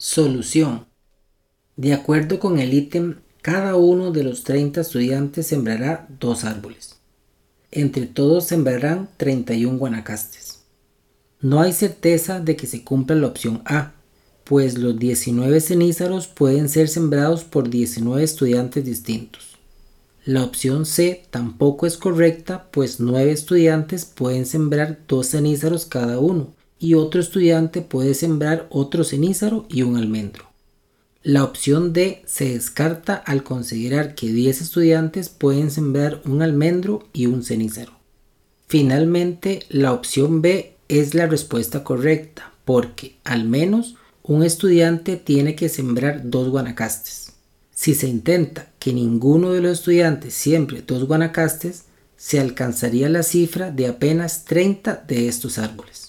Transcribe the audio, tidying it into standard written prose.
Solución. De acuerdo con el ítem, cada uno de los 30 estudiantes sembrará 2 árboles. Entre todos sembrarán 31 guanacastes. No hay certeza de que se cumpla la opción A, pues los 19 cenízaros pueden ser sembrados por 19 estudiantes distintos. La opción C tampoco es correcta, pues 9 estudiantes pueden sembrar 2 cenízaros cada uno, y otro estudiante puede sembrar otro cenízaro y un almendro. La opción D se descarta al considerar que 10 estudiantes pueden sembrar un almendro y un cenízaro. Finalmente, la opción B es la respuesta correcta, porque al menos un estudiante tiene que sembrar 2 guanacastes. Si se intenta que ninguno de los estudiantes siembre 2 guanacastes, se alcanzaría la cifra de apenas 30 de estos árboles.